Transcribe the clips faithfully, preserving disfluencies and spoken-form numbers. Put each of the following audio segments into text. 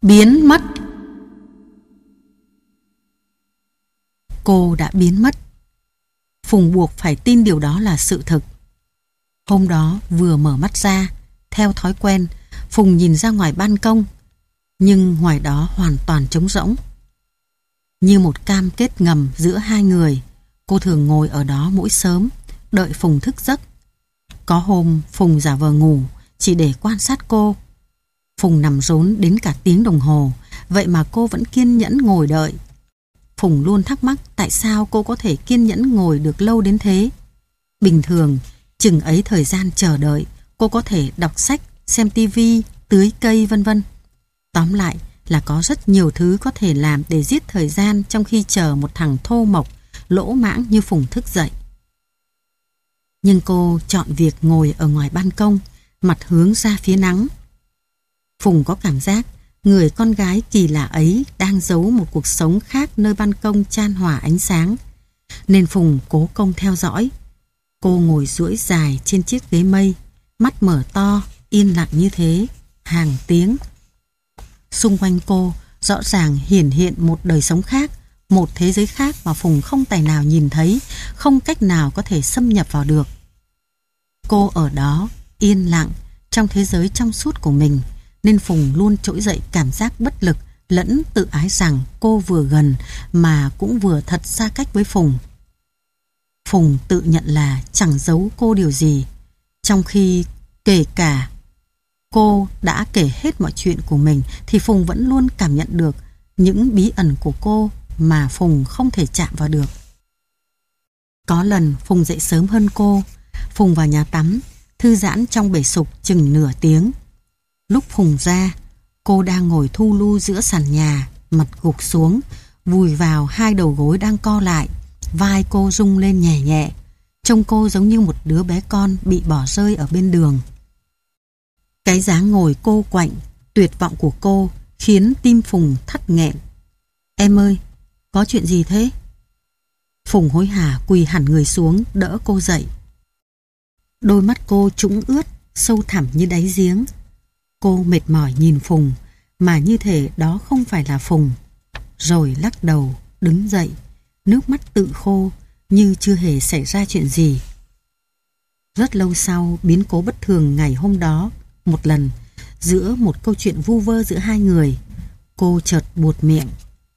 Biến mất. Cô đã biến mất. Phùng buộc phải tin điều đó là sự thực. Hôm đó vừa mở mắt ra, theo thói quen, Phùng nhìn ra ngoài ban công, nhưng ngoài đó hoàn toàn trống rỗng. Như một cam kết ngầm giữa hai người, cô thường ngồi ở đó mỗi sớm, đợi Phùng thức giấc. Có hôm Phùng giả vờ ngủ, chỉ để quan sát cô. Phùng nằm rốn đến cả tiếng đồng hồ, vậy mà cô vẫn kiên nhẫn ngồi đợi. Phùng luôn thắc mắc tại sao cô có thể kiên nhẫn ngồi được lâu đến thế. Bình thường, chừng ấy thời gian chờ đợi, cô có thể đọc sách, xem tivi, tưới cây vân vân. Tóm lại là có rất nhiều thứ có thể làm để giết thời gian trong khi chờ một thằng thô mộc, lỗ mãng như Phùng thức dậy. Nhưng cô chọn việc ngồi ở ngoài ban công, mặt hướng ra phía nắng. Phùng có cảm giác người con gái kỳ lạ ấy đang giấu một cuộc sống khác nơi ban công chan hòa ánh sáng, nên Phùng cố công theo dõi. Cô ngồi duỗi dài trên chiếc ghế mây, mắt mở to, yên lặng như thế, hàng tiếng. Xung quanh cô rõ ràng hiển hiện một đời sống khác, một thế giới khác mà Phùng không tài nào nhìn thấy, không cách nào có thể xâm nhập vào được. Cô ở đó, yên lặng, trong thế giới trong suốt của mình, nên Phùng luôn trỗi dậy cảm giác bất lực lẫn tự ái rằng cô vừa gần mà cũng vừa thật xa cách với Phùng. Phùng tự nhận là chẳng giấu cô điều gì, trong khi kể cả cô đã kể hết mọi chuyện của mình thì Phùng vẫn luôn cảm nhận được những bí ẩn của cô mà Phùng không thể chạm vào được. Có lần Phùng dậy sớm hơn cô. Phùng vào nhà tắm, thư giãn trong bể sục chừng nửa tiếng. Lúc Phùng ra, cô đang ngồi thu lu giữa sàn nhà, mặt gục xuống, vùi vào hai đầu gối đang co lại. Vai cô rung lên nhẹ nhẹ, trông cô giống như một đứa bé con bị bỏ rơi ở bên đường. Cái dáng ngồi cô quạnh, tuyệt vọng của cô khiến tim Phùng thắt nghẹn. Em ơi, có chuyện gì thế? Phùng hối hả quỳ hẳn người xuống đỡ cô dậy. Đôi mắt cô trũng ướt, sâu thẳm như đáy giếng. Cô mệt mỏi nhìn Phùng, mà như thể đó không phải là Phùng. Rồi lắc đầu, đứng dậy, nước mắt tự khô, như chưa hề xảy ra chuyện gì. Rất lâu sau biến cố bất thường ngày hôm đó, một lần, giữa một câu chuyện vu vơ giữa hai người, cô chợt buột miệng.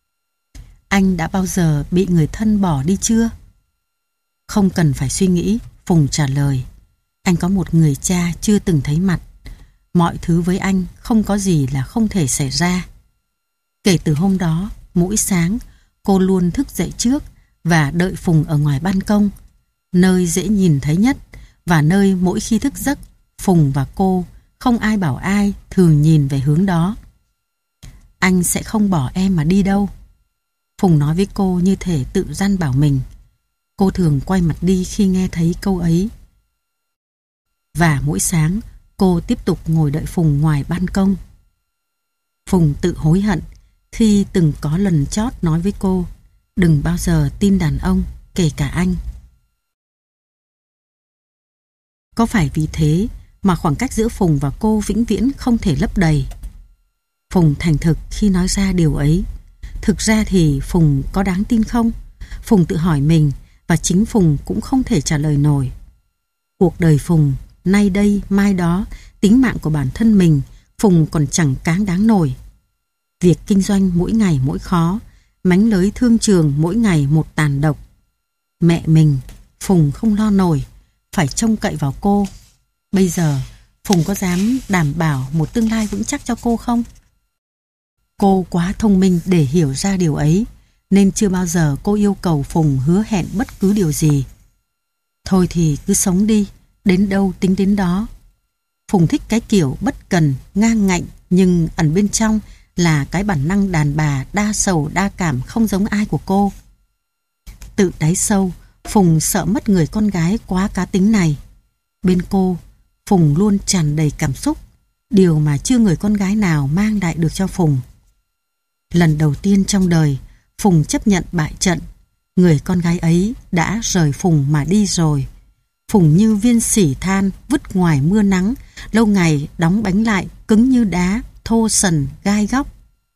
Anh đã bao giờ bị người thân bỏ đi chưa? Không cần phải suy nghĩ, Phùng trả lời. Anh có một người cha chưa từng thấy mặt. Mọi thứ với anh không có gì là không thể xảy ra. Kể từ hôm đó, mỗi sáng, cô luôn thức dậy trước và đợi Phùng ở ngoài ban công, nơi dễ nhìn thấy nhất và nơi mỗi khi thức giấc, Phùng và cô không ai bảo ai thường nhìn về hướng đó. Anh sẽ không bỏ em mà đi đâu, Phùng nói với cô như thể tự dặn bảo mình. Cô thường quay mặt đi khi nghe thấy câu ấy. Và mỗi sáng, cô tiếp tục ngồi đợi Phùng ngoài ban công. Phùng tự hối hận khi từng có lần chót nói với cô đừng bao giờ tin đàn ông, kể cả anh. Có phải vì thế mà khoảng cách giữa Phùng và cô vĩnh viễn không thể lấp đầy? Phùng thành thực khi nói ra điều ấy. Thực ra thì Phùng có đáng tin không? Phùng tự hỏi mình, và chính Phùng cũng không thể trả lời nổi. Cuộc đời Phùng, nay đây mai đó, tính mạng của bản thân mình, Phùng còn chẳng cáng đáng nổi. Việc kinh doanh mỗi ngày mỗi khó, mánh lới thương trường mỗi ngày một tàn độc. Mẹ mình, Phùng không lo nổi, phải trông cậy vào cô. Bây giờ, Phùng có dám đảm bảo một tương lai vững chắc cho cô không? Cô quá thông minh để hiểu ra điều ấy, nên chưa bao giờ cô yêu cầu Phùng hứa hẹn bất cứ điều gì. Thôi thì cứ sống đi, đến đâu tính đến đó. Phùng thích cái kiểu bất cần, ngang ngạnh, nhưng ẩn bên trong là cái bản năng đàn bà đa sầu đa cảm không giống ai của cô. Tự đáy sâu, Phùng sợ mất người con gái quá cá tính này. Bên cô, Phùng luôn tràn đầy cảm xúc, điều mà chưa người con gái nào mang lại được cho Phùng. Lần đầu tiên trong đời, Phùng chấp nhận bại trận. Người con gái ấy đã rời Phùng mà đi rồi. Phùng như viên sỉ than vứt ngoài mưa nắng, lâu ngày đóng bánh lại, cứng như đá, thô sần, gai góc.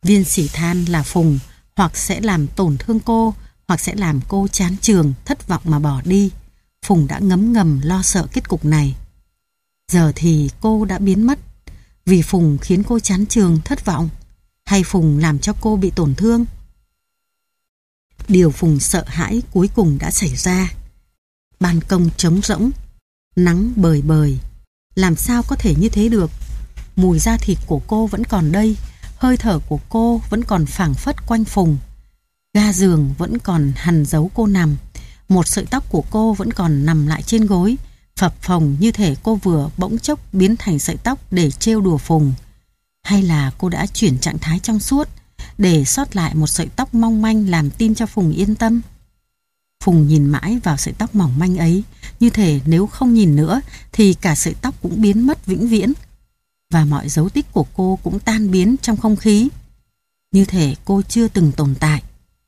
Viên sỉ than là Phùng hoặc sẽ làm tổn thương cô, hoặc sẽ làm cô chán trường, thất vọng mà bỏ đi. Phùng đã ngấm ngầm lo sợ kết cục này. Giờ thì cô đã biến mất. Vì Phùng khiến cô chán trường, thất vọng, hay Phùng làm cho cô bị tổn thương? Điều Phùng sợ hãi cuối cùng đã xảy ra. Ban công trống rỗng, nắng bời bời. Làm sao có thể như thế được? Mùi da thịt của cô vẫn còn đây, hơi thở của cô vẫn còn phảng phất quanh Phùng. Ga giường vẫn còn hằn dấu cô nằm. Một sợi tóc của cô vẫn còn nằm lại trên gối, phập phồng như thể cô vừa bỗng chốc biến thành sợi tóc để trêu đùa Phùng. Hay là cô đã chuyển trạng thái trong suốt, để sót lại một sợi tóc mong manh làm tin cho Phùng yên tâm? Phùng nhìn mãi vào sợi tóc mỏng manh ấy, như thể nếu không nhìn nữa thì cả sợi tóc cũng biến mất vĩnh viễn, và mọi dấu tích của cô cũng tan biến trong không khí, như thể cô chưa từng tồn tại.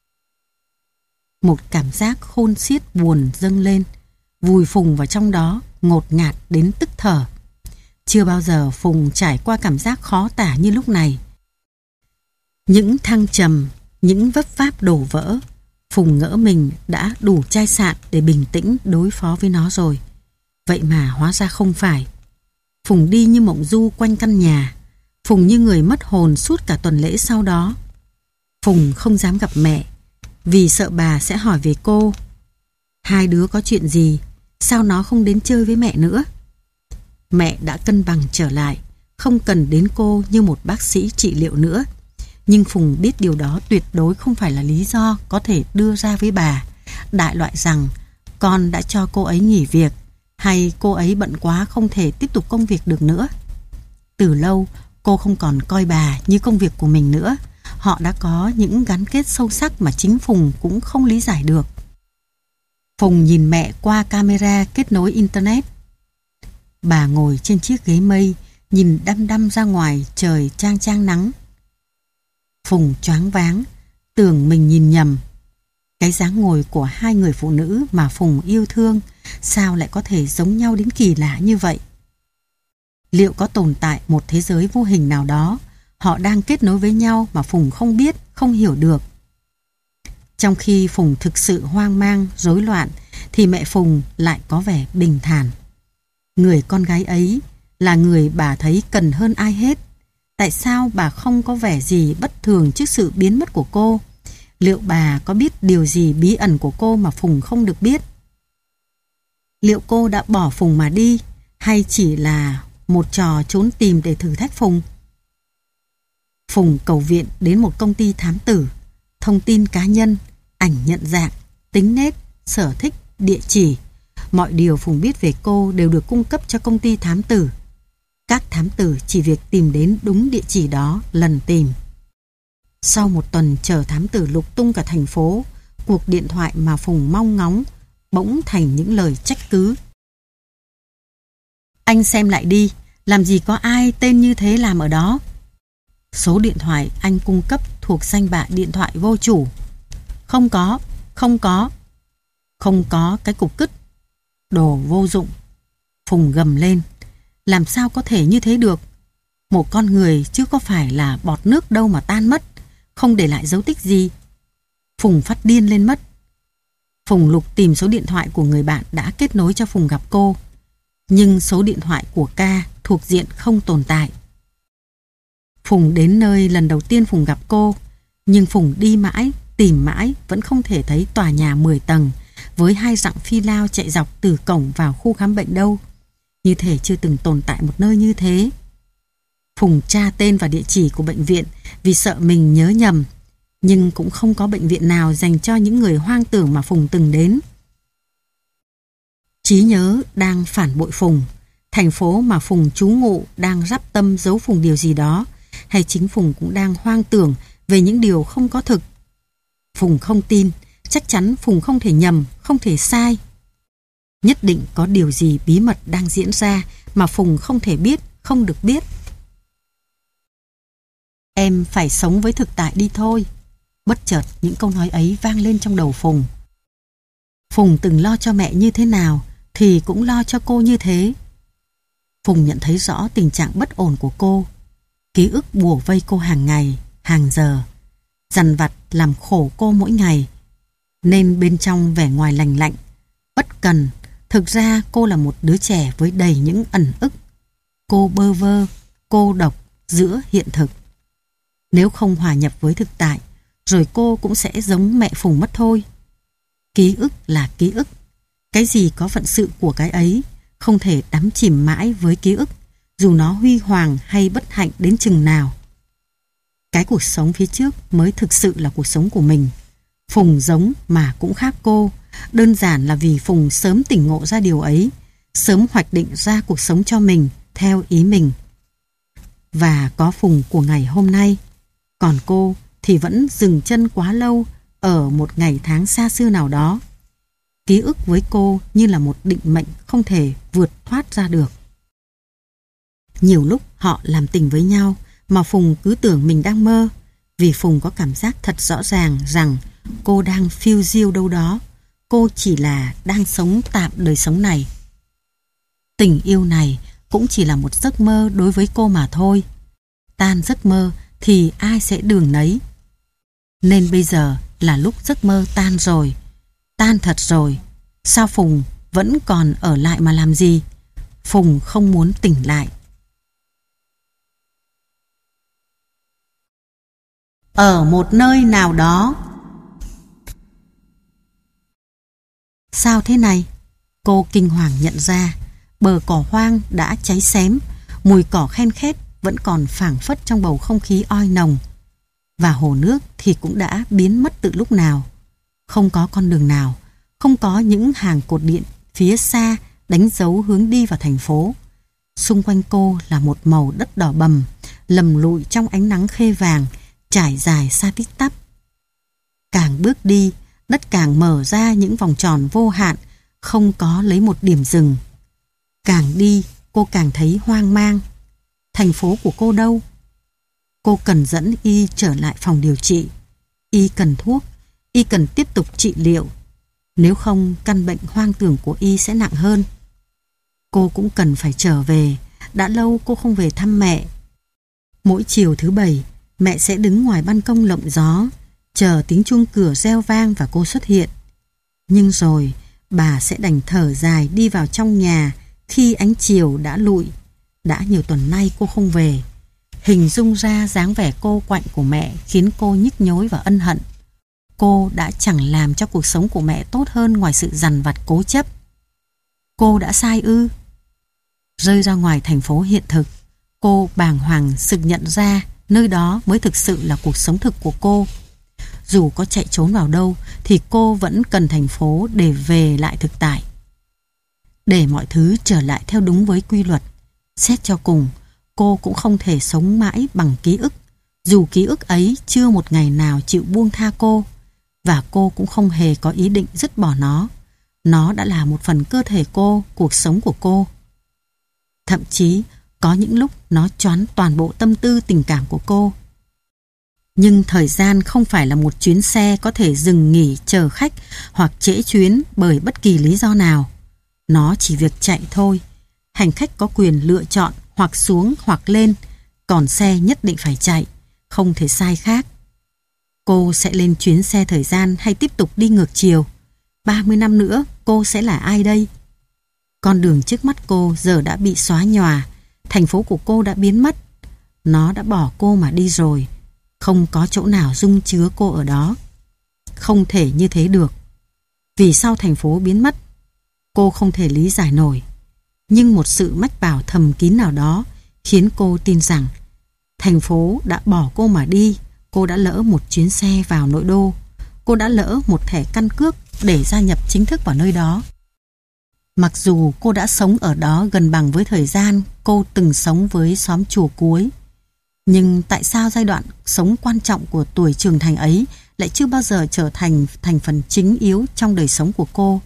Một cảm giác khôn xiết buồn dâng lên, vùi Phùng vào trong đó, ngột ngạt đến tức thở. Chưa bao giờ Phùng trải qua cảm giác khó tả như lúc này. Những thăng trầm, những vấp váp đổ vỡ, Phùng ngỡ mình đã đủ chai sạn để bình tĩnh đối phó với nó rồi. Vậy mà hóa ra không phải. Phùng đi như mộng du quanh căn nhà. Phùng như người mất hồn suốt cả tuần lễ sau đó. Phùng không dám gặp mẹ, vì sợ bà sẽ hỏi về cô. Hai đứa có chuyện gì? Sao nó không đến chơi với mẹ nữa? Mẹ đã cân bằng trở lại, không cần đến cô như một bác sĩ trị liệu nữa. Nhưng Phùng biết điều đó tuyệt đối không phải là lý do có thể đưa ra với bà, đại loại rằng con đã cho cô ấy nghỉ việc, hay cô ấy bận quá không thể tiếp tục công việc được nữa. Từ lâu, cô không còn coi bà như công việc của mình nữa. Họ đã có những gắn kết sâu sắc mà chính Phùng cũng không lý giải được. Phùng nhìn mẹ qua camera kết nối Internet. Bà ngồi trên chiếc ghế mây, nhìn đăm đăm ra ngoài trời chang chang nắng. Phùng choáng váng, tưởng mình nhìn nhầm. Cái dáng ngồi của hai người phụ nữ mà Phùng yêu thương sao lại có thể giống nhau đến kỳ lạ như vậy? Liệu có tồn tại một thế giới vô hình nào đó, họ đang kết nối với nhau mà Phùng không biết, không hiểu được? Trong khi Phùng thực sự hoang mang, rối loạn, thì mẹ Phùng lại có vẻ bình thản. Người con gái ấy là người bà thấy cần hơn ai hết. Tại sao bà không có vẻ gì bất thường trước sự biến mất của cô? Liệu bà có biết điều gì bí ẩn của cô mà Phùng không được biết? Liệu cô đã bỏ Phùng mà đi, hay chỉ là một trò trốn tìm để thử thách Phùng? Phùng cầu viện đến một công ty thám tử, thông tin cá nhân, ảnh nhận dạng, tính nết, sở thích, địa chỉ. Mọi điều Phùng biết về cô đều được cung cấp cho công ty thám tử. Các thám tử chỉ việc tìm đến đúng địa chỉ đó lần tìm. Sau một tuần chờ thám tử lục tung cả thành phố, cuộc điện thoại mà Phùng mong ngóng bỗng thành những lời trách cứ. Anh xem lại đi, làm gì có ai tên như thế làm ở đó. Số điện thoại anh cung cấp thuộc danh bạ điện thoại vô chủ. Không có, không có. Không có cái cục cứt. Đồ vô dụng. Phùng gầm lên. Làm sao có thể như thế được? Một con người chứ có phải là bọt nước đâu mà tan mất, không để lại dấu tích gì. Phùng phát điên lên mất. Phùng lục tìm số điện thoại của người bạn đã kết nối cho Phùng gặp cô. Nhưng số điện thoại của Ca thuộc diện không tồn tại. Phùng đến nơi lần đầu tiên Phùng gặp cô, nhưng Phùng đi mãi, tìm mãi vẫn không thể thấy tòa nhà mười tầng với hai dặng phi lao chạy dọc từ cổng vào khu khám bệnh đâu. Như thể chưa từng tồn tại một nơi như thế. Phùng tra tên và địa chỉ của bệnh viện vì sợ mình nhớ nhầm, nhưng cũng không có bệnh viện nào dành cho những người hoang tưởng mà Phùng từng đến. Trí nhớ đang phản bội Phùng. Thành phố mà Phùng trú ngụ đang rắp tâm giấu Phùng điều gì đó, hay chính Phùng cũng đang hoang tưởng về những điều không có thực. Phùng không tin, chắc chắn Phùng không thể nhầm, không thể sai. Nhất định có điều gì bí mật đang diễn ra mà Phùng không thể biết, không được biết. Em phải sống với thực tại đi thôi. Bất chợt những câu nói ấy vang lên trong đầu Phùng. Phùng từng lo cho mẹ như thế nào thì cũng lo cho cô như thế. Phùng nhận thấy rõ tình trạng bất ổn của cô. Ký ức bủa vây cô hàng ngày, hàng giờ, dằn vặt làm khổ cô mỗi ngày, nên bên trong vẻ ngoài lành lạnh, bất cần. Thực ra cô là một đứa trẻ với đầy những ẩn ức. Cô bơ vơ, cô độc giữa hiện thực. Nếu không hòa nhập với thực tại, rồi cô cũng sẽ giống mẹ Phùng mất thôi. Ký ức là ký ức. Cái gì có phận sự của cái ấy, không thể đắm chìm mãi với ký ức, dù nó huy hoàng hay bất hạnh đến chừng nào. Cái cuộc sống phía trước mới thực sự là cuộc sống của mình. Phùng giống mà cũng khác cô, đơn giản là vì Phùng sớm tỉnh ngộ ra điều ấy, sớm hoạch định ra cuộc sống cho mình theo ý mình. Và có Phùng của ngày hôm nay, còn cô thì vẫn dừng chân quá lâu ở một ngày tháng xa xưa nào đó. Ký ức với cô như là một định mệnh không thể vượt thoát ra được. Nhiều lúc họ làm tình với nhau mà Phùng cứ tưởng mình đang mơ, vì Phùng có cảm giác thật rõ ràng rằng cô đang phiêu diêu đâu đó. Cô chỉ là đang sống tạm đời sống này. Tình yêu này cũng chỉ là một giấc mơ đối với cô mà thôi. Tan giấc mơ thì ai sẽ đường nấy. Nên bây giờ là lúc giấc mơ tan rồi, tan thật rồi. Sao Phùng vẫn còn ở lại mà làm gì? Phùng không muốn tỉnh lại. Ở một nơi nào đó. Sao thế này? Cô kinh hoàng nhận ra bờ cỏ hoang đã cháy xém, mùi cỏ khen khét vẫn còn phảng phất trong bầu không khí oi nồng, và hồ nước thì cũng đã biến mất từ lúc nào. Không có con đường nào, không có những hàng cột điện phía xa đánh dấu hướng đi vào thành phố. Xung quanh cô là một màu đất đỏ bầm, lầm lụi trong ánh nắng khê vàng, trải dài xa tít tắp. Càng bước đi, đất càng mở ra những vòng tròn vô hạn, không có lấy một điểm dừng. Càng đi, cô càng thấy hoang mang. Thành phố của cô đâu? Cô cần dẫn Y trở lại phòng điều trị. Y cần thuốc, Y cần tiếp tục trị liệu. Nếu không, căn bệnh hoang tưởng của Y sẽ nặng hơn. Cô cũng cần phải trở về. Đã lâu cô không về thăm mẹ. Mỗi chiều thứ bảy, mẹ sẽ đứng ngoài ban công lộng gió, chờ tiếng chuông cửa reo vang và cô xuất hiện. Nhưng rồi, bà sẽ đành thở dài đi vào trong nhà khi ánh chiều đã lụi. Đã nhiều tuần nay cô không về. Hình dung ra dáng vẻ cô quạnh của mẹ khiến cô nhức nhối và ân hận. Cô đã chẳng làm cho cuộc sống của mẹ tốt hơn ngoài sự dằn vặt cố chấp. Cô đã sai ư? Rơi ra ngoài thành phố hiện thực, cô bàng hoàng sực nhận ra nơi đó mới thực sự là cuộc sống thực của cô. Dù có chạy trốn vào đâu thì cô vẫn cần thành phố để về lại thực tại, để mọi thứ trở lại theo đúng với quy luật. Xét cho cùng, cô cũng không thể sống mãi bằng ký ức, dù ký ức ấy chưa một ngày nào chịu buông tha cô. Và cô cũng không hề có ý định dứt bỏ nó. Nó đã là một phần cơ thể cô, cuộc sống của cô. Thậm chí có những lúc nó choán toàn bộ tâm tư tình cảm của cô. Nhưng thời gian không phải là một chuyến xe có thể dừng nghỉ chờ khách hoặc trễ chuyến bởi bất kỳ lý do nào. Nó chỉ việc chạy thôi. Hành khách có quyền lựa chọn hoặc xuống hoặc lên, còn xe nhất định phải chạy, không thể sai khác. Cô sẽ lên chuyến xe thời gian hay tiếp tục đi ngược chiều? ba mươi năm nữa cô sẽ là ai đây? Con đường trước mắt cô giờ đã bị xóa nhòa, thành phố của cô đã biến mất. Nó đã bỏ cô mà đi rồi, không có chỗ nào dung chứa cô ở đó. Không thể như thế được. Vì sao thành phố biến mất? Cô không thể lý giải nổi. Nhưng một sự mách bảo thầm kín nào đó khiến cô tin rằng thành phố đã bỏ cô mà đi. Cô đã lỡ một chuyến xe vào nội đô. Cô đã lỡ một thẻ căn cước để gia nhập chính thức vào nơi đó. Mặc dù cô đã sống ở đó gần bằng với thời gian cô từng sống với xóm chùa cuối, nhưng tại sao giai đoạn sống quan trọng của tuổi trưởng thành ấy lại chưa bao giờ trở thành thành phần chính yếu trong đời sống của cô?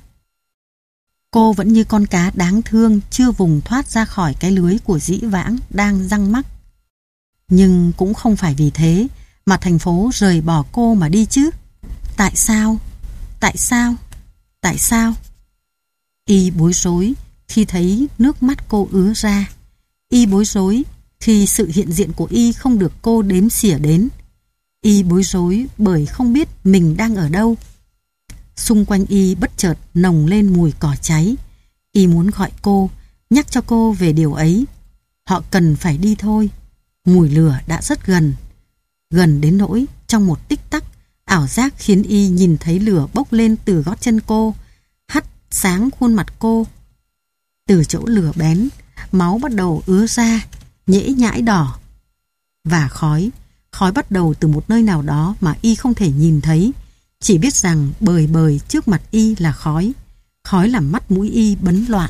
Cô vẫn như con cá đáng thương chưa vùng thoát ra khỏi cái lưới của dĩ vãng đang giăng mắc. Nhưng cũng không phải vì thế mà thành phố rời bỏ cô mà đi chứ. Tại sao? Tại sao? Tại sao? Y bối rối khi thấy nước mắt cô ứa ra. Y bối rối khi sự hiện diện của Y không được cô đếm xỉa đến. Y bối rối bởi không biết mình đang ở đâu. Xung quanh Y bất chợt nồng lên mùi cỏ cháy. Y muốn gọi cô, nhắc cho cô về điều ấy. Họ cần phải đi thôi. Mùi lửa đã rất gần. Gần đến nỗi trong một tích tắc, ảo giác khiến Y nhìn thấy lửa bốc lên từ gót chân cô, hắt sáng khuôn mặt cô. Từ chỗ lửa bén, máu bắt đầu ứa ra, nhễ nhãi đỏ. Và khói, khói bắt đầu từ một nơi nào đó mà Y không thể nhìn thấy, chỉ biết rằng bời bời trước mặt Y là khói. Khói làm mắt mũi Y bấn loạn.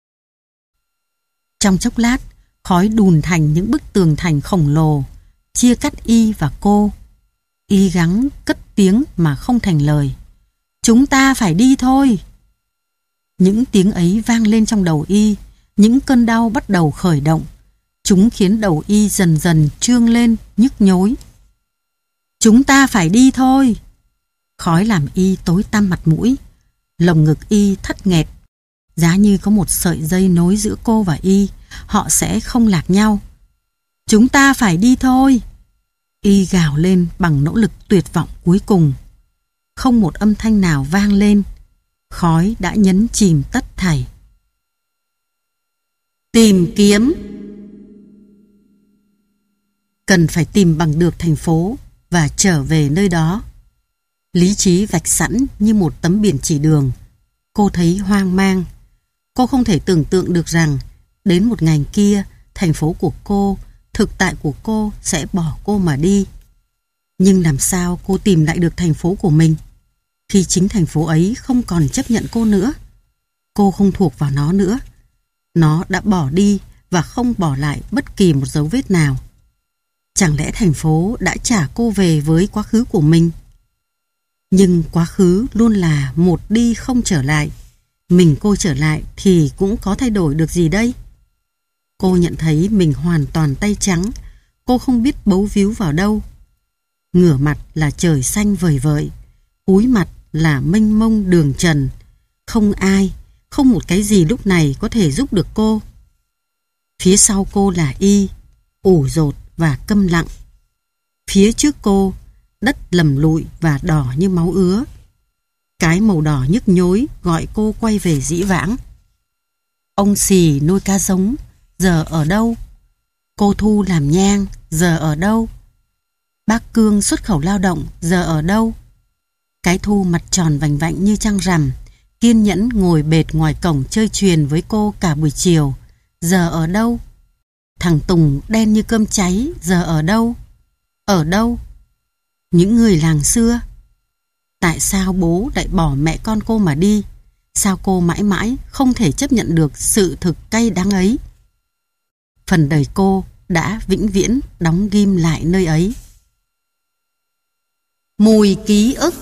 Trong chốc lát, khói đùn thành những bức tường thành khổng lồ, chia cắt Y và cô. Y gắng cất tiếng mà không thành lời. Chúng ta phải đi thôi. Những tiếng ấy vang lên trong đầu Y, những cơn đau bắt đầu khởi động. Chúng khiến đầu Y dần dần trương lên, nhức nhối. Chúng ta phải đi thôi. Khói làm Y tối tăm mặt mũi. Lồng ngực Y thắt nghẹt. Giá như có một sợi dây nối giữa cô và Y, họ sẽ không lạc nhau. Chúng ta phải đi thôi. Y gào lên bằng nỗ lực tuyệt vọng cuối cùng. Không một âm thanh nào vang lên. Khói đã nhấn chìm tất thảy. Tìm kiếm. Cần phải tìm bằng được thành phố và trở về nơi đó. Lý trí vạch sẵn như một tấm biển chỉ đường. Cô thấy hoang mang. Cô không thể tưởng tượng được rằng đến một ngày kia, thành phố của cô, thực tại của cô sẽ bỏ cô mà đi. Nhưng làm sao cô tìm lại được thành phố của mình khi chính thành phố ấy không còn chấp nhận cô nữa? Cô không thuộc vào nó nữa. Nó đã bỏ đi và không bỏ lại bất kỳ một dấu vết nào. Chẳng lẽ thành phố đã trả cô về với quá khứ của mình? Nhưng quá khứ luôn là một đi không trở lại. Mình cô trở lại thì cũng có thay đổi được gì đây? Cô nhận thấy mình hoàn toàn tay trắng. Cô không biết bấu víu vào đâu. Ngửa mặt là trời xanh vời vợi, cúi mặt là mênh mông đường trần. Không ai, không một cái gì lúc này có thể giúp được cô. Phía sau cô là Y, ủ dột và câm lặng. Phía trước cô, đất lầm lụi và đỏ như máu ứa. Cái màu đỏ nhức nhối gọi cô quay về dĩ vãng. Ông Xì nuôi cá giống, giờ ở đâu? Cô Thu làm nhang, giờ ở đâu? Bác Cương xuất khẩu lao động, giờ ở đâu? Cái Thu mặt tròn vành vạnh như trăng rằm, kiên nhẫn ngồi bệt ngoài cổng chơi chuyền với cô cả buổi chiều, giờ ở đâu? Thằng Tùng đen như cơm cháy, giờ ở đâu? Ở đâu? Những người làng xưa. Tại sao bố lại bỏ mẹ con cô mà đi? Sao cô mãi mãi không thể chấp nhận được sự thực cay đắng ấy? Phần đời cô đã vĩnh viễn đóng ghim lại nơi ấy. Mùi ký ức.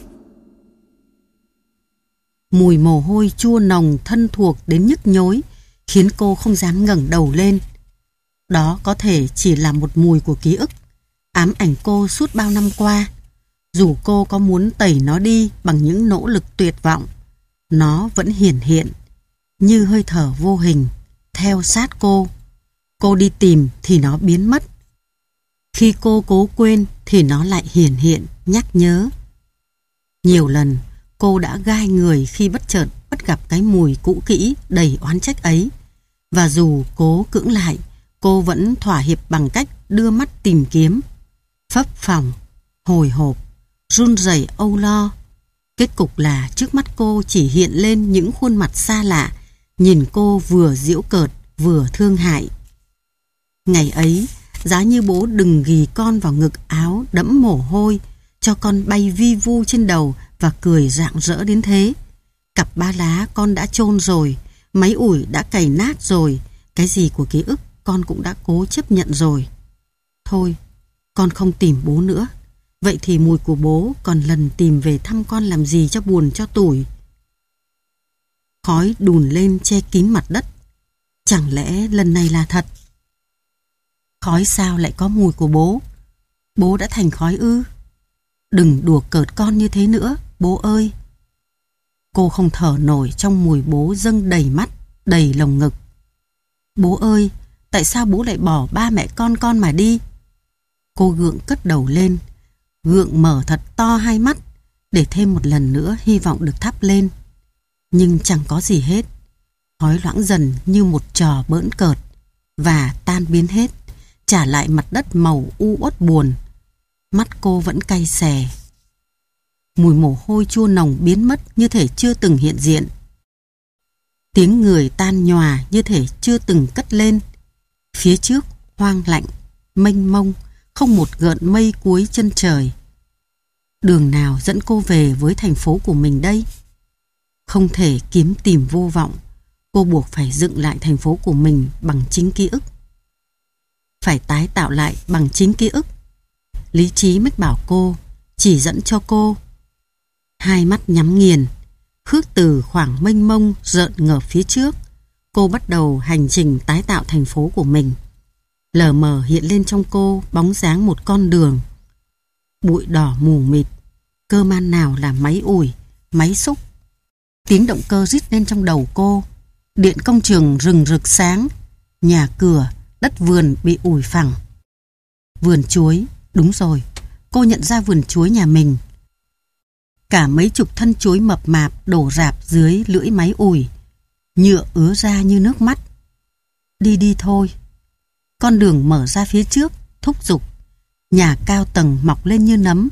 Mùi mồ hôi chua nồng thân thuộc đến nhức nhối khiến cô không dám ngẩng đầu lên. Đó có thể chỉ là một mùi của ký ức, ám ảnh cô suốt bao năm qua. Dù cô có muốn tẩy nó đi bằng những nỗ lực tuyệt vọng, nó vẫn hiển hiện như hơi thở vô hình, theo sát cô. Cô đi tìm thì nó biến mất. Khi cô cố quên thì nó lại hiển hiện, nhắc nhớ. Nhiều lần cô đã gai người khi bất chợt bắt gặp cái mùi cũ kỹ đầy oán trách ấy. Và dù cố cưỡng lại, cô vẫn thỏa hiệp bằng cách đưa mắt tìm kiếm. Phấp phỏng, hồi hộp, run rẩy âu lo. Kết cục là trước mắt cô chỉ hiện lên những khuôn mặt xa lạ, nhìn cô vừa giễu cợt vừa thương hại. Ngày ấy, giá như bố đừng ghì con vào ngực áo đẫm mồ hôi, cho con bay vi vu trên đầu và cười rạng rỡ đến thế. Cặp ba lá con đã chôn rồi, máy ủi đã cày nát rồi, cái gì của ký ức con cũng đã cố chấp nhận rồi. Thôi, con không tìm bố nữa. Vậy thì mùi của bố còn lần tìm về thăm con làm gì cho buồn cho tủi. Khói đùn lên che kín mặt đất. Chẳng lẽ lần này là thật? Khói sao lại có mùi của bố? Bố đã thành khói ư? Đừng đùa cợt con như thế nữa, bố ơi. Cô không thở nổi trong mùi bố dâng đầy mắt, đầy lồng ngực. Bố ơi, tại sao bố lại bỏ ba mẹ con con mà đi? Cô gượng cất đầu lên. gượng mở thật to hai mắt để thêm một lần nữa hy vọng được thắp lên. Nhưng chẳng có gì hết. Khói loãng dần như một trò bỡn cợt và tan biến hết, trả lại mặt đất màu u uất buồn. Mắt cô vẫn cay xè. Mùi mồ hôi chua nồng biến mất như thể chưa từng hiện diện. Tiếng người tan nhòa như thể chưa từng cất lên. Phía trước hoang lạnh, mênh mông, không một gợn mây cuối chân trời. Đường nào dẫn cô về với thành phố của mình đây? Không thể kiếm tìm vô vọng, cô buộc phải dựng lại thành phố của mình bằng chính ký ức. Phải tái tạo lại bằng chính ký ức. Lý trí mách bảo cô, chỉ dẫn cho cô. Hai mắt nhắm nghiền, khước từ khoảng mênh mông rợn ngợp phía trước, cô bắt đầu hành trình tái tạo thành phố của mình. Lờ mờ hiện lên trong cô bóng dáng một con đường. Bụi đỏ mù mịt, cơ man nào là máy ủi, máy xúc. Tiếng động cơ rít lên trong đầu cô. Điện công trường rừng rực sáng, nhà cửa, đất vườn bị ủi phẳng. Vườn chuối, đúng rồi, cô nhận ra vườn chuối nhà mình. Cả mấy chục thân chuối mập mạp đổ rạp dưới lưỡi máy ủi, nhựa ứa ra như nước mắt. Đi đi thôi. Con đường mở ra phía trước, thúc giục. Nhà cao tầng mọc lên như nấm.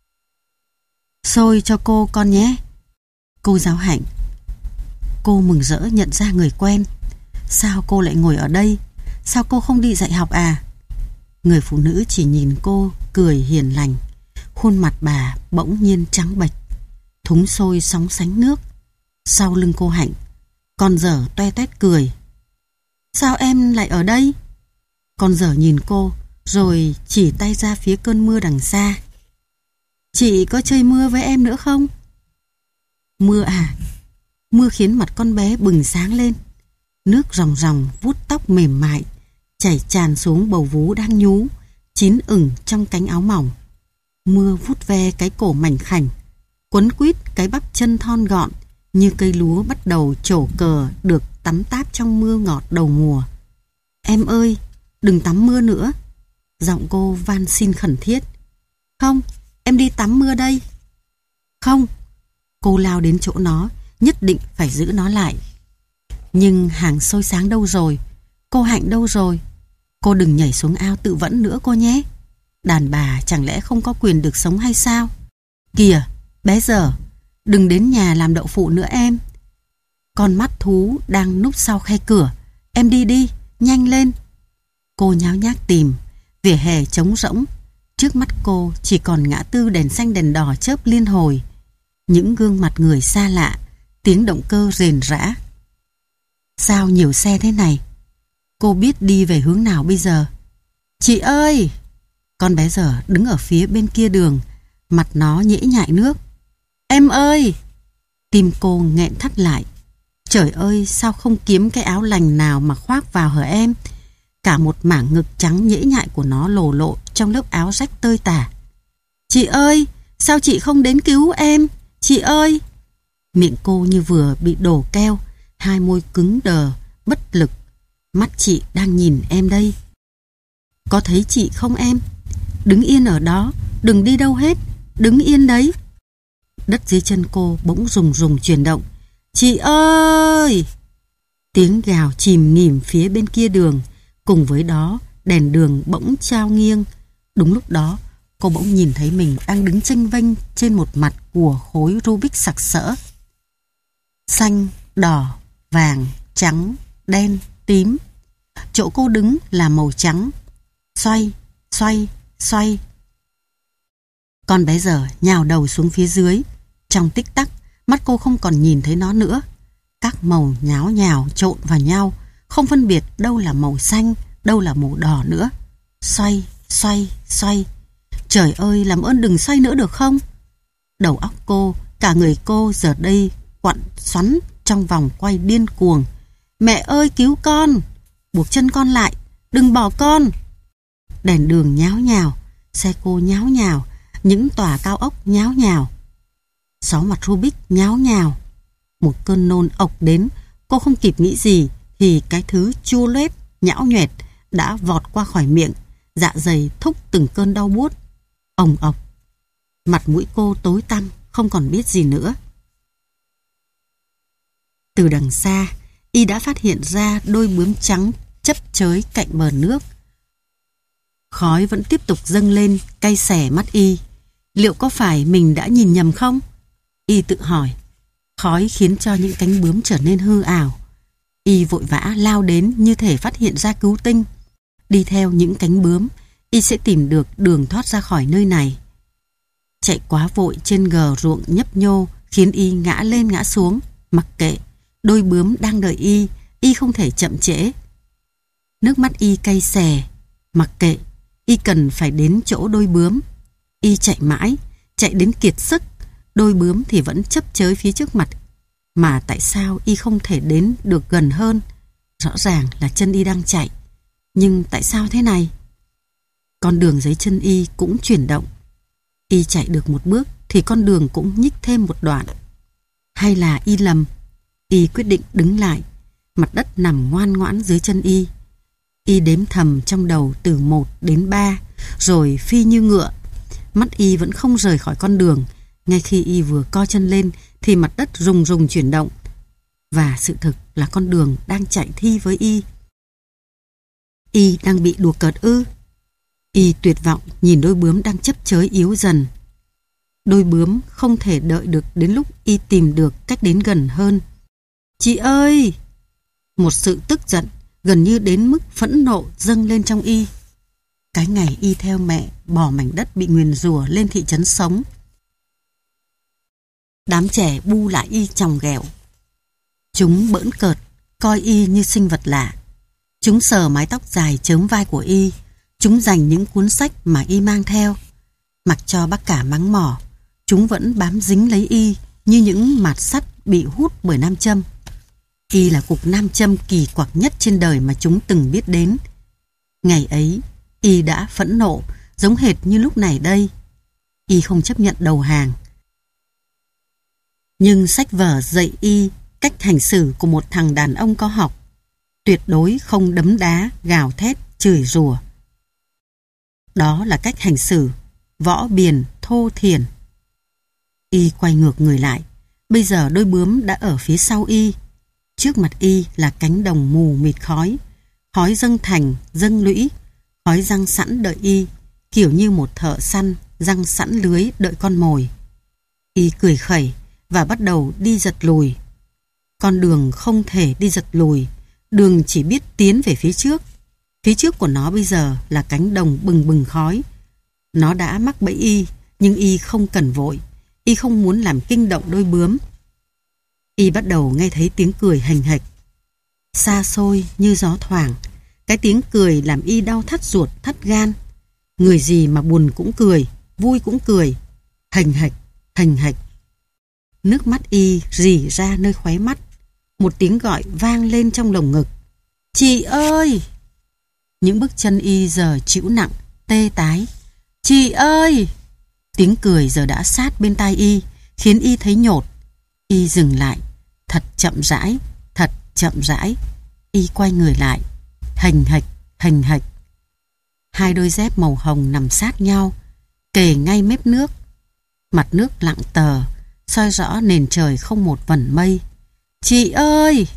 Xôi cho cô con nhé. Cô giáo Hạnh. Cô mừng rỡ nhận ra người quen. Sao cô lại ngồi ở đây? Sao cô không đi dạy học à? Người phụ nữ chỉ nhìn cô, cười hiền lành. Khuôn mặt bà bỗng nhiên trắng bệch. Thúng xôi sóng sánh nước. Sau lưng cô Hạnh, con dở toe toét cười. Sao em lại ở đây? Con dở nhìn cô, rồi chỉ tay ra phía cơn mưa đằng xa. Chị có chơi mưa với em nữa không? Mưa à? Mưa khiến mặt con bé bừng sáng lên. Nước ròng ròng vuốt tóc mềm mại, chảy tràn xuống bầu vú đang nhú, chín ửng trong cánh áo mỏng. Mưa vuốt ve cái cổ mảnh khảnh, quấn quýt cái bắp chân thon gọn như cây lúa bắt đầu trổ cờ được tắm táp trong mưa ngọt đầu mùa. Em ơi, đừng tắm mưa nữa. Giọng cô van xin khẩn thiết. Không, em đi tắm mưa đây. Không. Cô lao đến chỗ nó, nhất định phải giữ nó lại. Nhưng hàng xôi sáng đâu rồi? Cô Hạnh đâu rồi? Cô đừng nhảy xuống ao tự vẫn nữa cô nhé. Đàn bà chẳng lẽ không có quyền được sống hay sao? Kìa, bé dở, đừng đến nhà làm đậu phụ nữa em. Con mắt thú đang núp sau khe cửa. Em đi đi, nhanh lên. Cô nháo nhác tìm. Vỉa hè trống rỗng. Trước mắt cô chỉ còn ngã tư đèn xanh đèn đỏ chớp liên hồi. Những gương mặt người xa lạ. Tiếng động cơ rền rã. Sao nhiều xe thế này? Cô biết đi về hướng nào bây giờ? Chị ơi! Con bé dở đứng ở phía bên kia đường. Mặt nó nhễ nhại nước. Em ơi! Tim cô nghẹn thắt lại. Trời ơi, sao không kiếm cái áo lành nào mà khoác vào hở em? Cả một mảng ngực trắng nhễ nhại của nó lồ lộ trong lớp áo rách tơi tả. Chị ơi, sao chị không đến cứu em? Chị ơi! Miệng cô như vừa bị đổ keo, hai môi cứng đờ, bất lực. Mắt chị đang nhìn em đây. Có thấy chị không em? Đứng yên ở đó, đừng đi đâu hết, đứng yên đấy. Đất dưới chân cô bỗng rùng rùng chuyển động. Chị ơi! Tiếng gào chìm nghỉm phía bên kia đường. Cùng với đó, đèn đường bỗng trao nghiêng. Đúng lúc đó, cô bỗng nhìn thấy mình đang đứng chênh vênh trên một mặt của khối Rubik sặc sỡ. Xanh, đỏ, vàng, trắng, đen, tím. Chỗ cô đứng là màu trắng. Xoay, xoay, xoay. Con bé dở nhào đầu xuống phía dưới. Trong tích tắc, mắt cô không còn nhìn thấy nó nữa. Các màu nháo nhào trộn vào nhau, không phân biệt đâu là màu xanh, đâu là màu đỏ nữa. Xoay, xoay, xoay. Trời ơi, làm ơn đừng xoay nữa được không? Đầu óc cô, cả người cô giờ đây quặn xoắn trong vòng quay điên cuồng. Mẹ ơi, cứu con! Buộc chân con lại, đừng bỏ con! Đèn đường nháo nhào, xe cô nháo nhào, những tòa cao ốc nháo nhào. Sáu mặt Rubik nháo nhào. Một cơn nôn ộc đến, cô không kịp nghĩ gì thì cái thứ chua loét, nhão nhoẹt đã vọt qua khỏi miệng, dạ dày thúc từng cơn đau buốt. Ồng ộc, Mặt mũi cô tối tăm, không còn biết gì nữa. Từ đằng xa, y đã phát hiện ra đôi bướm trắng chấp chới cạnh bờ nước. Khói vẫn tiếp tục dâng lên, cay xè mắt y. Liệu có phải mình đã nhìn nhầm không? Y tự hỏi. Khói khiến cho những cánh bướm trở nên hư ảo. Y vội vã lao đến như thể phát hiện ra cứu tinh. Đi theo những cánh bướm, y sẽ tìm được đường thoát ra khỏi nơi này. Chạy quá vội trên gờ ruộng nhấp nhô khiến y ngã lên ngã xuống. Mặc kệ, đôi bướm đang đợi y, y không thể chậm trễ. Nước mắt y cay xè. Mặc kệ, y cần phải đến chỗ đôi bướm. Y chạy mãi, chạy đến kiệt sức. Đôi bướm thì vẫn chấp chới phía trước mặt. Mà tại sao y không thể đến được gần hơn? Rõ ràng là chân y đang chạy. Nhưng tại sao thế này? Con đường dưới chân y cũng chuyển động. Y chạy được một bước thì con đường cũng nhích thêm một đoạn. Hay là y lầm? Y quyết định đứng lại. Mặt đất nằm ngoan ngoãn dưới chân y. Y đếm thầm trong đầu từ một đến ba, rồi phi như ngựa. Mắt y vẫn không rời khỏi con đường. Ngay khi y vừa co chân lên thì mặt đất rùng rùng chuyển động. Và sự thực là con đường đang chạy thi với y. Y đang bị đùa cợt ư? Y tuyệt vọng nhìn đôi bướm đang chấp chới yếu dần. Đôi bướm không thể đợi được đến lúc y tìm được cách đến gần hơn. Chị ơi! Một sự tức giận gần như đến mức phẫn nộ dâng lên trong y. Cái ngày y theo mẹ bỏ mảnh đất bị nguyền rủa lên thị trấn sống. Đám trẻ bu lại y chòng ghẹo. Chúng bỡn cợt, coi y như sinh vật lạ. Chúng sờ mái tóc dài chớm vai của y. Chúng giành những cuốn sách mà y mang theo. Mặc cho bác cả mắng mỏ, chúng vẫn bám dính lấy y như những mạt sắt bị hút bởi nam châm. Y là cục nam châm kỳ quặc nhất trên đời mà chúng từng biết đến. Ngày ấy, y đã phẫn nộ, giống hệt như lúc này đây. Y không chấp nhận đầu hàng. Nhưng sách vở dạy y cách hành xử của một thằng đàn ông có học. Tuyệt đối không đấm đá, gào thét, chửi rủa. Đó là cách hành xử võ biền, thô thiển. Y quay ngược người lại. Bây giờ đôi bướm đã ở phía sau y. Trước mặt y là cánh đồng mù mịt khói. Khói dâng thành, dâng lũy. Khói răng sẵn đợi y, kiểu như một thợ săn răng sẵn lưới đợi con mồi. Y cười khẩy và bắt đầu đi giật lùi. Con đường không thể đi giật lùi. Đường chỉ biết tiến về phía trước. Phía trước của nó bây giờ là cánh đồng bừng bừng khói. Nó đã mắc bẫy y, nhưng y không cần vội. Y không muốn làm kinh động đôi bướm. Y bắt đầu nghe thấy tiếng cười hành hạch. Xa xôi như gió thoảng. Cái tiếng cười làm y đau thắt ruột, thắt gan. Người gì mà buồn cũng cười, vui cũng cười. Hành hạch, hành hạch. Nước mắt y rỉ ra nơi khóe mắt. Một tiếng gọi vang lên trong lồng ngực. Chị ơi! Những bước chân y giờ chịu nặng, tê tái. Chị ơi! Tiếng cười giờ đã sát bên tai y, khiến y thấy nhột. Y dừng lại, thật chậm rãi, thật chậm rãi. Y quay người lại, hành hạch, hành hạch. Hai đôi dép màu hồng nằm sát nhau, kề ngay mép nước. Mặt nước lặng tờ, soi rõ nền trời không một vẩn mây. Chị ơi!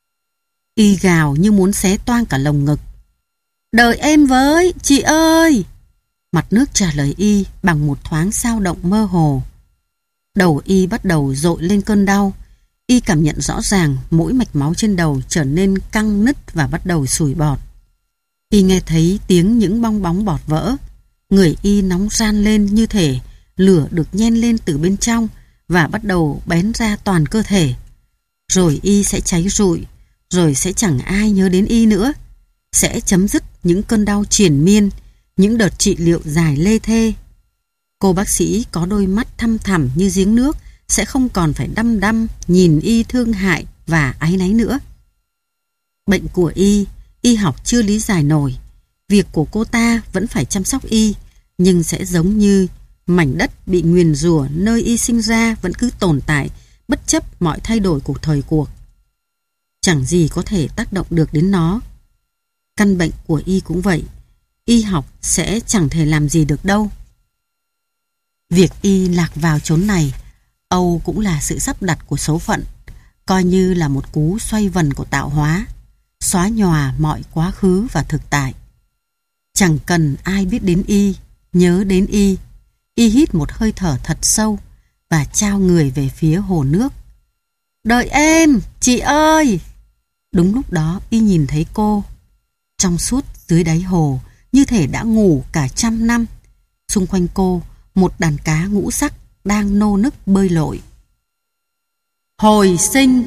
Y gào như muốn xé toang cả lồng ngực. Đợi em với, chị ơi! Mặt nước trả lời y bằng một thoáng dao động mơ hồ. Đầu y bắt đầu dội lên cơn đau. Y cảm nhận rõ ràng mỗi mạch máu trên đầu trở nên căng nứt và bắt đầu sùi bọt. Y nghe thấy tiếng những bong bóng bọt vỡ. Người y nóng ran lên như thể lửa được nhen lên từ bên trong và bắt đầu bén ra toàn cơ thể. Rồi y sẽ cháy rụi, rồi sẽ chẳng ai nhớ đến y nữa. Sẽ chấm dứt những cơn đau triền miên, những đợt trị liệu dài lê thê. Cô bác sĩ có đôi mắt thăm thẳm như giếng nước sẽ không còn phải đăm đăm nhìn y thương hại và áy náy nữa. Bệnh của y, y học chưa lý giải nổi. Việc của cô ta vẫn phải chăm sóc y, nhưng sẽ giống như mảnh đất bị nguyền rủa nơi y sinh ra vẫn cứ tồn tại bất chấp mọi thay đổi của thời cuộc. Chẳng gì có thể tác động được đến nó. Căn bệnh của y cũng vậy. Y học sẽ chẳng thể làm gì được đâu. Việc y lạc vào chốn này, âu cũng là sự sắp đặt của số phận, coi như là một cú xoay vần của tạo hóa, xóa nhòa mọi quá khứ và thực tại. Chẳng cần ai biết đến y, nhớ đến y, y hít một hơi thở thật sâu và trao người về phía hồ nước. Đợi em, chị ơi! Đúng lúc đó y nhìn thấy cô. Trong suốt dưới đáy hồ, như thể đã ngủ cả trăm năm. Xung quanh cô, một đàn cá ngũ sắc đang nô nức bơi lội. Hồi sinh!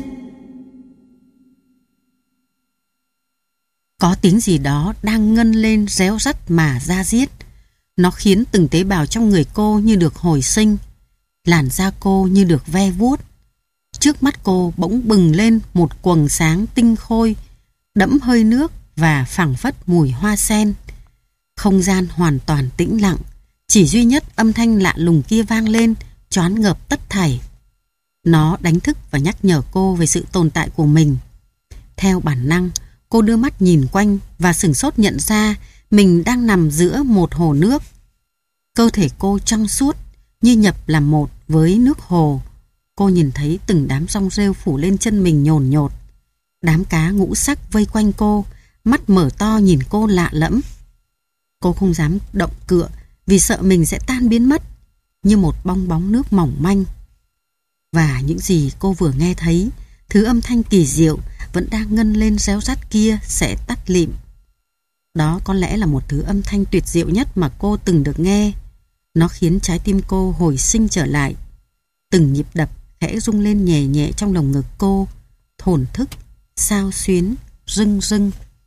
Có tiếng gì đó đang ngân lên réo rắt mà da diết. Nó khiến từng tế bào trong người cô như được hồi sinh. Làn da cô như được ve vuốt. Trước mắt cô bỗng bừng lên một quầng sáng tinh khôi, đẫm hơi nước và phảng phất mùi hoa sen. Không gian hoàn toàn tĩnh lặng, chỉ duy nhất âm thanh lạ lùng kia vang lên, choáng ngợp tất thảy. Nó đánh thức và nhắc nhở cô về sự tồn tại của mình. Theo bản năng, cô đưa mắt nhìn quanh và sửng sốt nhận ra mình đang nằm giữa một hồ nước. Cơ thể cô trong suốt, như nhập làm một với nước hồ. Cô nhìn thấy từng đám rong rêu phủ lên chân mình nhồn nhột. Đám cá ngũ sắc vây quanh cô, mắt mở to nhìn cô lạ lẫm. Cô không dám động cựa vì sợ mình sẽ tan biến mất như một bong bóng nước mỏng manh. Và những gì cô vừa nghe thấy, thứ âm thanh kỳ diệu vẫn đang ngân lên réo rắt kia sẽ tắt lịm. Đó có lẽ là một thứ âm thanh tuyệt diệu nhất mà cô từng được nghe. Nó khiến trái tim cô hồi sinh trở lại. Từng nhịp đập khẽ rung lên nhẹ nhẹ trong lồng ngực cô, thổn thức, xao xuyến, rưng rưng.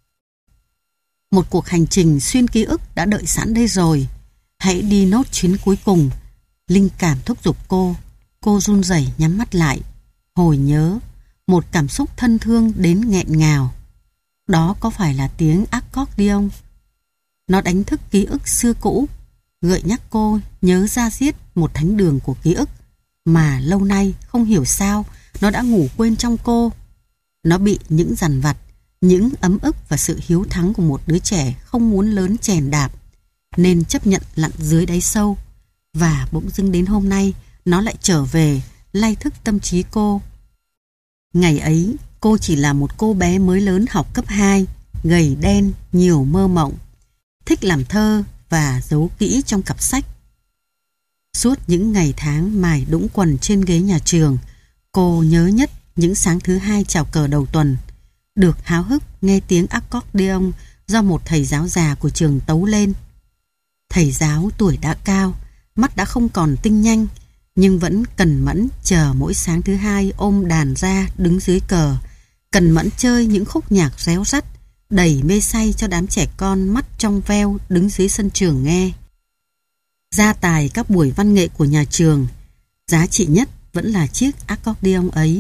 Một cuộc hành trình xuyên ký ức đã đợi sẵn đây rồi. Hãy đi nốt chuyến cuối cùng. Linh cảm thúc giục cô. Cô run rẩy nhắm mắt lại. Hồi nhớ, một cảm xúc thân thương đến nghẹn ngào. Đó có phải là tiếng accordion? Nó đánh thức ký ức xưa cũ, gợi nhắc cô nhớ ra diết một thánh đường của ký ức mà lâu nay không hiểu sao nó đã ngủ quên trong cô. Nó bị những dằn vặt, những ấm ức và sự hiếu thắng của một đứa trẻ không muốn lớn chèn đạp, nên chấp nhận lặn dưới đáy sâu. Và bỗng dưng đến hôm nay, nó lại trở về, lay thức tâm trí cô. Ngày ấy, cô chỉ là một cô bé mới lớn học cấp hai, gầy đen, nhiều mơ mộng, thích làm thơ và giấu kỹ trong cặp sách. Suốt những ngày tháng mải đũng quần trên ghế nhà trường, cô nhớ nhất những sáng thứ hai chào cờ đầu tuần, được háo hức nghe tiếng accordion do một thầy giáo già của trường tấu lên. Thầy giáo tuổi đã cao, mắt đã không còn tinh nhanh, nhưng vẫn cần mẫn chờ mỗi sáng thứ hai ôm đàn ra đứng dưới cờ, cần mẫn chơi những khúc nhạc réo rắt, đầy mê say cho đám trẻ con mắt trong veo đứng dưới sân trường nghe. Gia tài các buổi văn nghệ của nhà trường, giá trị nhất vẫn là chiếc accordion ấy.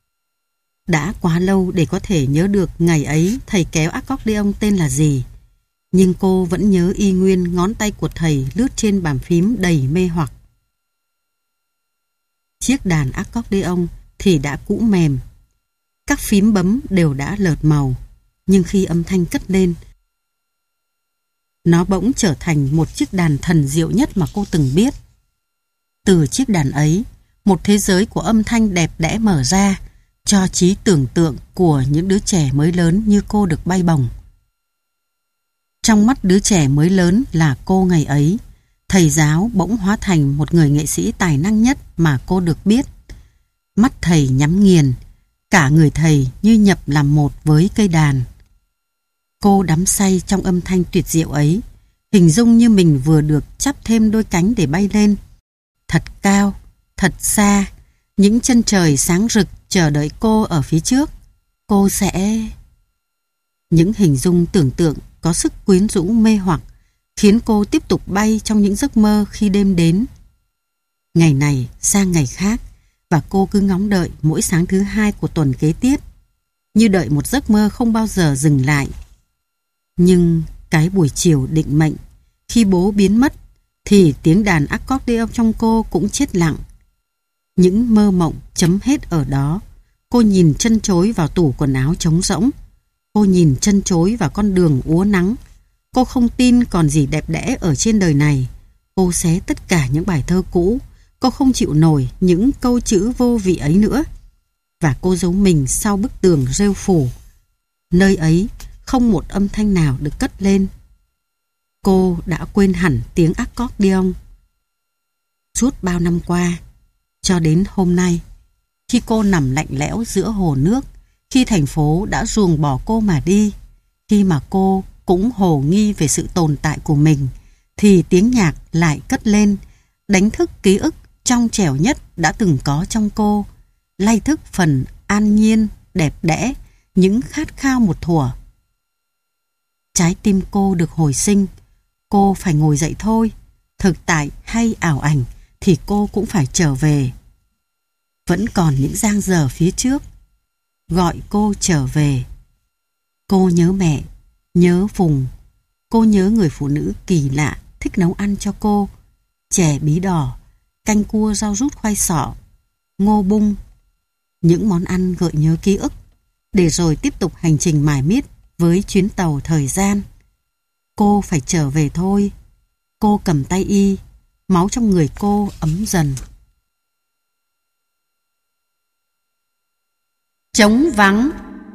Đã quá lâu để có thể nhớ được ngày ấy thầy kéo accordion tên là gì, nhưng cô vẫn nhớ y nguyên ngón tay của thầy lướt trên bàn phím đầy mê hoặc. Chiếc đàn accordion thì đã cũ mềm, các phím bấm đều đã lợt màu, nhưng khi âm thanh cất lên, nó bỗng trở thành một chiếc đàn thần diệu nhất mà cô từng biết. Từ chiếc đàn ấy, một thế giới của âm thanh đẹp đẽ mở ra, cho trí tưởng tượng của những đứa trẻ mới lớn như cô được bay bổng. Trong mắt đứa trẻ mới lớn là cô ngày ấy, thầy giáo bỗng hóa thành một người nghệ sĩ tài năng nhất mà cô được biết. Mắt thầy nhắm nghiền, cả người thầy như nhập làm một với cây đàn. Cô đắm say trong âm thanh tuyệt diệu ấy, hình dung như mình vừa được chắp thêm đôi cánh để bay lên. Thật cao, thật xa, những chân trời sáng rực chờ đợi cô ở phía trước. Cô sẽ... Những hình dung tưởng tượng có sức quyến rũ mê hoặc, khiến cô tiếp tục bay trong những giấc mơ khi đêm đến. Ngày này sang ngày khác, và cô cứ ngóng đợi mỗi sáng thứ hai của tuần kế tiếp, như đợi một giấc mơ không bao giờ dừng lại. Nhưng cái buổi chiều định mệnh, khi bố biến mất, thì tiếng đàn accordion trong cô cũng chết lặng. Những mơ mộng chấm hết ở đó. Cô nhìn chân chối vào tủ quần áo trống rỗng. Cô nhìn chân chối vào con đường úa nắng. Cô không tin còn gì đẹp đẽ ở trên đời này. Cô xé tất cả những bài thơ cũ. Cô không chịu nổi những câu chữ vô vị ấy nữa. Và cô giấu mình sau bức tường rêu phủ. Nơi ấy không một âm thanh nào được cất lên. Cô đã quên hẳn tiếng accordion. Suốt bao năm qua, cho đến hôm nay, khi cô nằm lạnh lẽo giữa hồ nước, khi thành phố đã ruồng bỏ cô mà đi, khi mà cô cũng hồ nghi về sự tồn tại của mình, thì tiếng nhạc lại cất lên, đánh thức ký ức trong trẻo nhất đã từng có trong cô, lay thức phần an nhiên, đẹp đẽ, những khát khao một thuở. Trái tim cô được hồi sinh, cô phải ngồi dậy thôi, thực tại hay ảo ảnh thì cô cũng phải trở về. Vẫn còn những dang dở phía trước, gọi cô trở về. Cô nhớ mẹ, nhớ Phùng, cô nhớ người phụ nữ kỳ lạ thích nấu ăn cho cô, chè bí đỏ, canh cua rau rút khoai sọ, ngô bung. Những món ăn gợi nhớ ký ức, để rồi tiếp tục hành trình mải miết với chuyến tàu thời gian. Cô phải trở về thôi. Cô cầm tay y, máu trong người cô ấm dần. Trống vắng.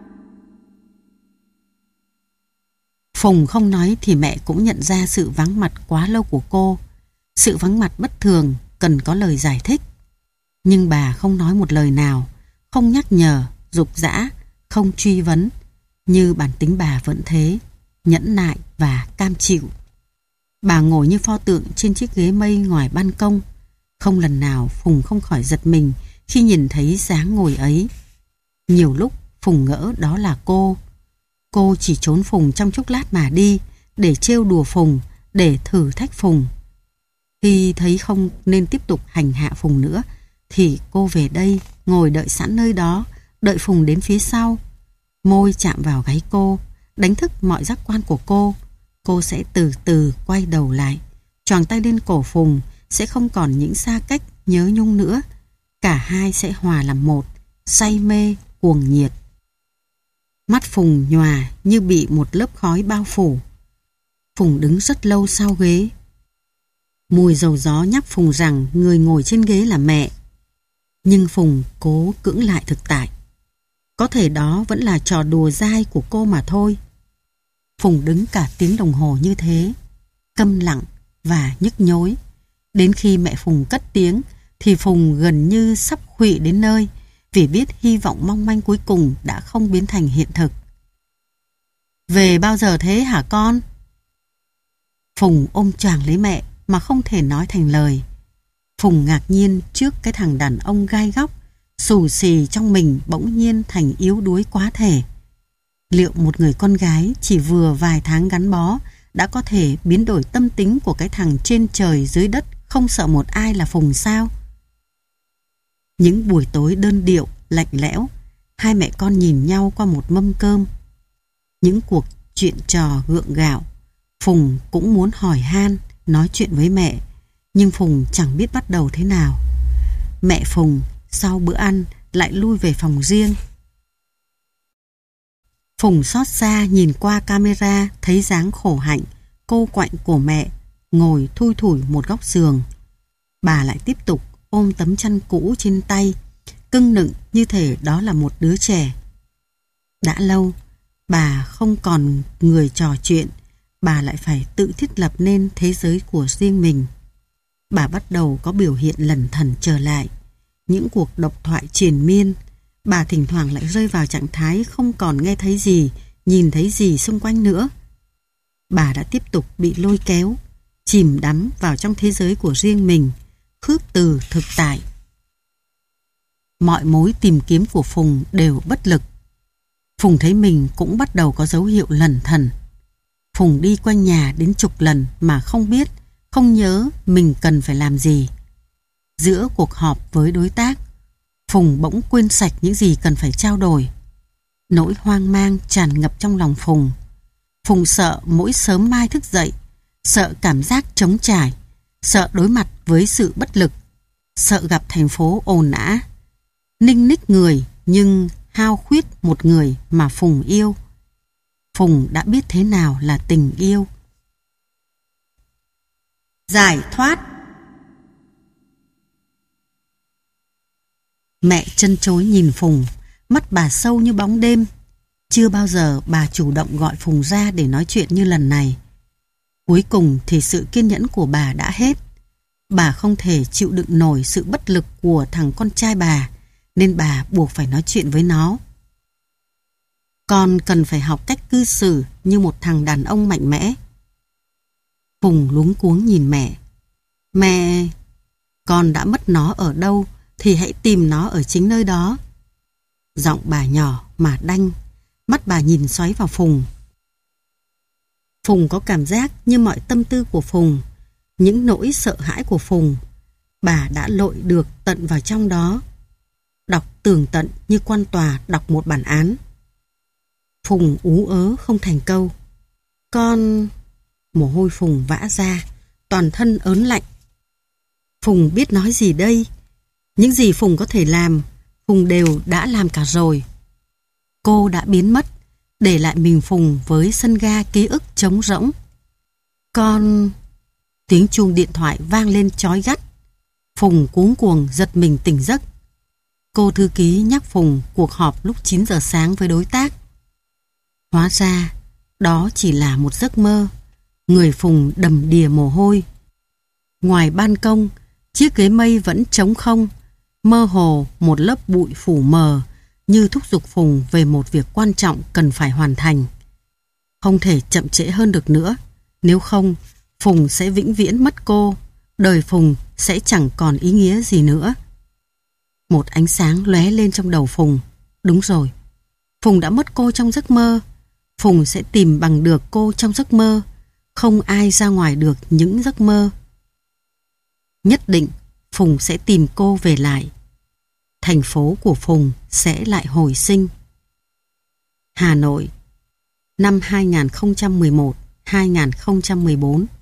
Phùng không nói thì mẹ cũng nhận ra sự vắng mặt quá lâu của cô. Sự vắng mặt bất thường cần có lời giải thích. Nhưng bà không nói một lời nào, không nhắc nhở, giục giã, không truy vấn. Như bản tính bà vẫn thế, nhẫn nại và cam chịu. Bà ngồi như pho tượng trên chiếc ghế mây ngoài ban công. Không lần nào Phùng không khỏi giật mình khi nhìn thấy dáng ngồi ấy. Nhiều lúc Phùng ngỡ đó là cô. Cô chỉ trốn Phùng trong chốc lát mà đi, để trêu đùa Phùng, để thử thách Phùng. Khi thấy không nên tiếp tục hành hạ Phùng nữa, thì cô về đây, ngồi đợi sẵn nơi đó, đợi Phùng đến phía sau. Môi chạm vào gáy cô, đánh thức mọi giác quan của cô. Cô sẽ từ từ quay đầu lại, choàng tay lên cổ Phùng, sẽ không còn những xa cách, nhớ nhung nữa. Cả hai sẽ hòa làm một, say mê, cuồng nhiệt. Mắt Phùng nhòa như bị một lớp khói bao phủ. Phùng đứng rất lâu sau ghế. Mùi dầu gió nhắc Phùng rằng người ngồi trên ghế là mẹ. Nhưng Phùng cố cưỡng lại thực tại. Có thể đó vẫn là trò đùa dai của cô mà thôi. Phùng đứng cả tiếng đồng hồ như thế, câm lặng và nhức nhối. Đến khi mẹ Phùng cất tiếng thì Phùng gần như sắp khuỵu đến nơi, vì biết hy vọng mong manh cuối cùng đã không biến thành hiện thực. Về bao giờ thế hả con? Phùng ôm choàng lấy mẹ mà không thể nói thành lời. Phùng ngạc nhiên trước cái thằng đàn ông gai góc, xù xì trong mình bỗng nhiên thành yếu đuối quá thể. Liệu một người con gái chỉ vừa vài tháng gắn bó đã có thể biến đổi tâm tính của cái thằng trên trời dưới đất không sợ một ai là Phùng sao? Những buổi tối đơn điệu, lạnh lẽo, hai mẹ con nhìn nhau qua một mâm cơm. Những cuộc chuyện trò gượng gạo, Phùng cũng muốn hỏi han, nói chuyện với mẹ, nhưng Phùng chẳng biết bắt đầu thế nào. Mẹ Phùng sau bữa ăn lại lui về phòng riêng. Phùng xót xa nhìn qua camera thấy dáng khổ hạnh, cô quạnh của mẹ ngồi thui thủi một góc giường. Bà lại tiếp tục ôm tấm chăn cũ trên tay, cưng nựng như thể đó là một đứa trẻ. Đã lâu, bà không còn người trò chuyện, bà lại phải tự thiết lập nên thế giới của riêng mình. Bà bắt đầu có biểu hiện lẩn thẩn trở lại. Những cuộc độc thoại triền miên, bà thỉnh thoảng lại rơi vào trạng thái không còn nghe thấy gì, nhìn thấy gì xung quanh nữa. Bà đã tiếp tục bị lôi kéo, chìm đắm vào trong thế giới của riêng mình, khước từ thực tại. Mọi mối tìm kiếm của Phùng đều bất lực. Phùng thấy mình cũng bắt đầu có dấu hiệu lẩn thẩn. Phùng đi quanh nhà đến chục lần mà không biết, không nhớ mình cần phải làm gì. Giữa cuộc họp với đối tác, Phùng bỗng quên sạch những gì cần phải trao đổi. Nỗi hoang mang tràn ngập trong lòng Phùng. Phùng sợ mỗi sớm mai thức dậy, sợ cảm giác trống trải, sợ đối mặt với sự bất lực, sợ gặp thành phố ồn ào, ninh ních người nhưng hao khuyết một người mà Phùng yêu. Phùng đã biết thế nào là tình yêu. Giải thoát. Mẹ trân trối nhìn Phùng, mắt bà sâu như bóng đêm. Chưa bao giờ bà chủ động gọi Phùng ra để nói chuyện như lần này. Cuối cùng thì sự kiên nhẫn của bà đã hết. Bà không thể chịu đựng nổi sự bất lực của thằng con trai bà, nên bà buộc phải nói chuyện với nó. Con cần phải học cách cư xử như một thằng đàn ông mạnh mẽ. Phùng luống cuống nhìn mẹ. Mẹ, con đã mất nó ở đâu thì hãy tìm nó ở chính nơi đó. Giọng bà nhỏ mà đanh, mắt bà nhìn xoáy vào Phùng. Phùng có cảm giác như mọi tâm tư của Phùng, những nỗi sợ hãi của Phùng, bà đã lội được tận vào trong đó, đọc tường tận như quan tòa đọc một bản án. Phùng ú ớ không thành câu. Con... Mồ hôi Phùng vã ra, toàn thân ớn lạnh. Phùng biết nói gì đây? Những gì Phùng có thể làm, Phùng đều đã làm cả rồi. Cô đã biến mất, để lại mình Phùng với sân ga ký ức trống rỗng. Con... Tiếng chuông điện thoại vang lên chói gắt. Phùng cuống cuồng giật mình tỉnh giấc. Cô thư ký nhắc Phùng cuộc họp lúc chín giờ sáng với đối tác. Hóa ra, đó chỉ là một giấc mơ. Người Phùng đầm đìa mồ hôi. Ngoài ban công, chiếc ghế mây vẫn trống không, mơ hồ một lớp bụi phủ mờ, như thúc giục Phùng về một việc quan trọng cần phải hoàn thành. Không thể chậm trễ hơn được nữa, nếu không, Phùng sẽ vĩnh viễn mất cô, đời Phùng sẽ chẳng còn ý nghĩa gì nữa. Một ánh sáng lóe lên trong đầu Phùng. Đúng rồi, Phùng đã mất cô trong giấc mơ. Phùng sẽ tìm bằng được cô trong giấc mơ. Không ai ra ngoài được những giấc mơ. Nhất định Phùng sẽ tìm cô về lại. Thành phố của Phùng sẽ lại hồi sinh. Hà Nội, năm hai nghìn không trăm mười một đến hai nghìn không trăm mười bốn.